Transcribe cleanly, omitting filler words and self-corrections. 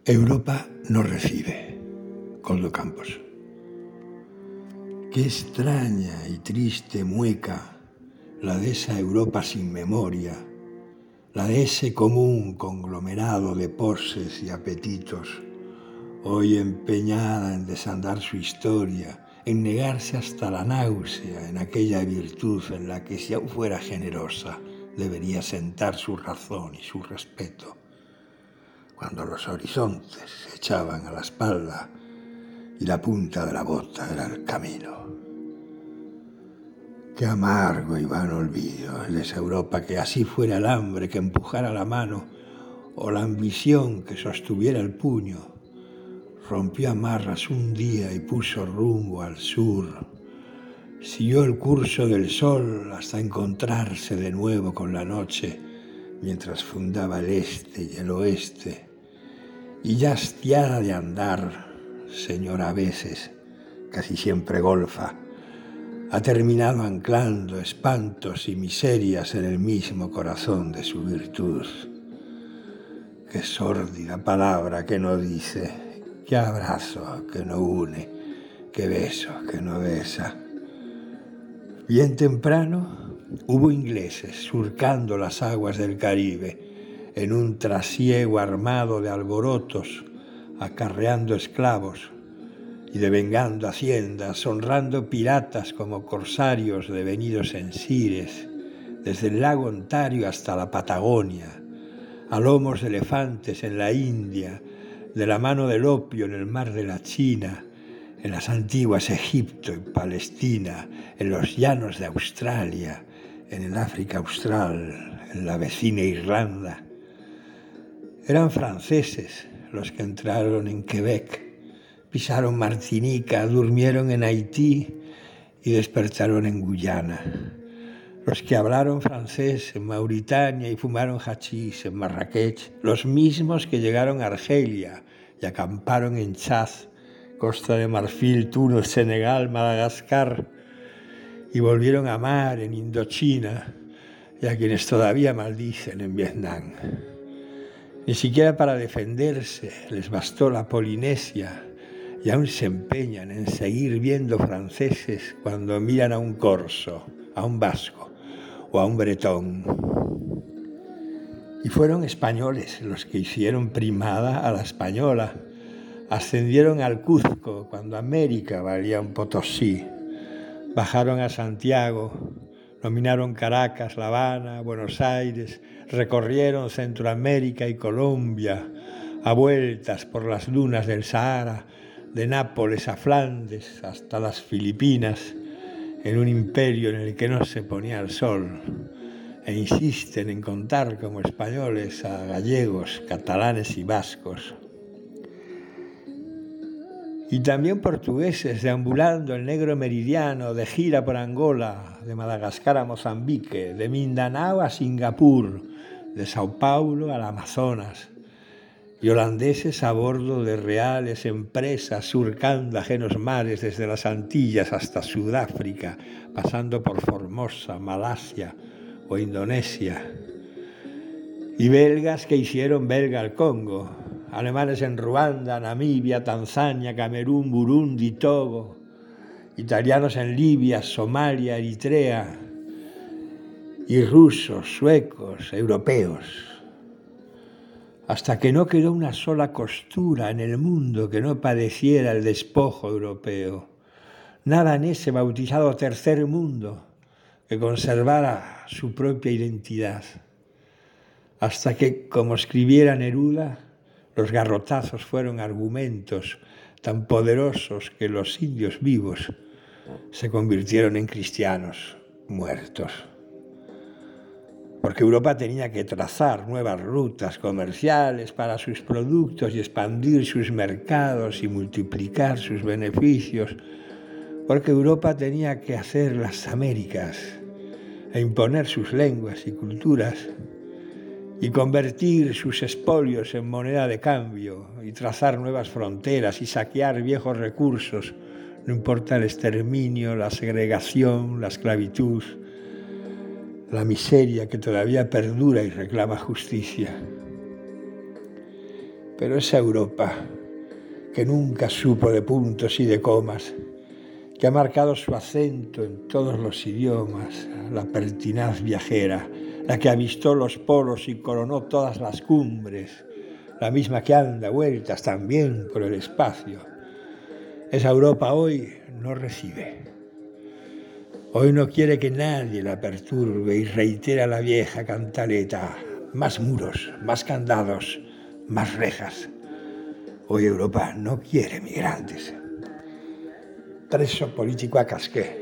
Europa no recibe. Coldo Campos. Qué extraña y triste mueca la de esa Europa sin memoria, la de ese común conglomerado de poses y apetitos, hoy empeñada en desandar su historia, en negarse hasta la náusea en aquella virtud en la que, si aún fuera generosa, debería sentar su razón y su respeto. Cuando los horizontes se echaban a la espalda y la punta de la bota era el camino. Qué amargo y vano olvido el de esa Europa que así fuera el hambre que empujara la mano o la ambición que sostuviera el puño, rompió amarras un día y puso rumbo al sur. Siguió el curso del sol hasta encontrarse de nuevo con la noche, mientras fundaba el este y el oeste. Y ya hastiada de andar, señora a veces, casi siempre golfa, ha terminado anclando espantos y miserias en el mismo corazón de su virtud. Qué sórdida palabra que no dice, qué abrazo que no une, qué beso que no besa. Bien temprano hubo ingleses surcando las aguas del Caribe, en un trasiego armado de alborotos, acarreando esclavos y devengando haciendas, honrando piratas como corsarios devenidos en Sires, desde el lago Ontario hasta la Patagonia, a lomos de elefantes en la India, de la mano del opio en el mar de la China, en las antiguas Egipto y Palestina, en los llanos de Australia, en el África Austral, en la vecina Irlanda. Eran franceses los que entraron en Quebec, pisaron Martinica, durmieron en Haití y despertaron en Guyana. Los que hablaron francés en Mauritania y fumaron hachís en Marrakech, los mismos que llegaron a Argelia y acamparon en Chad, Costa de Marfil, Túnez, Senegal, Madagascar, y volvieron a amar en Indochina y a quienes todavía maldicen en Vietnam. Ni siquiera para defenderse les bastó la Polinesia y aún se empeñan en seguir viendo franceses cuando miran a un corso, a un vasco o a un bretón. Y fueron españoles los que hicieron primada a la española, ascendieron al Cuzco cuando América valía un Potosí, bajaron a Santiago, dominaron Caracas, La Habana, Buenos Aires, recorrieron Centroamérica y Colombia, a vueltas por las dunas del Sahara, de Nápoles a Flandes hasta las Filipinas, en un imperio en el que no se ponía el sol, e insisten en contar como españoles a gallegos, catalanes y vascos. Y también portugueses deambulando el negro meridiano, de gira por Angola, de Madagascar a Mozambique, de Mindanao a Singapur, de Sao Paulo al Amazonas, y holandeses a bordo de reales empresas surcando ajenos mares desde las Antillas hasta Sudáfrica, pasando por Formosa, Malasia o Indonesia. Y belgas que hicieron belga el Congo, alemanes en Ruanda, Namibia, Tanzania, Camerún, Burundi, Togo, italianos en Libia, Somalia, Eritrea, y rusos, suecos, europeos, hasta que no quedó una sola costura en el mundo que no padeciera el despojo europeo, nada en ese bautizado tercer mundo que conservara su propia identidad, hasta que, como escribiera Neruda, los garrotazos fueron argumentos tan poderosos que los indios vivos se convirtieron en cristianos muertos. Porque Europa tenía que trazar nuevas rutas comerciales para sus productos y expandir sus mercados y multiplicar sus beneficios. Porque Europa tenía que hacer las Américas e imponer sus lenguas y culturas y convertir sus expolios en moneda de cambio y trazar nuevas fronteras y saquear viejos recursos, no importa el exterminio, la segregación, la esclavitud, la miseria que todavía perdura y reclama justicia. Pero esa Europa que nunca supo de puntos y de comas, que ha marcado su acento en todos los idiomas, la pertinaz viajera, la que avistó los polos y coronó todas las cumbres, la misma que anda vueltas también por el espacio. Esa Europa hoy no recibe. Hoy no quiere que nadie la perturbe y reitera la vieja cantaleta: más muros, más candados, más rejas. Hoy Europa no quiere migrantes. Preso politikoak aske.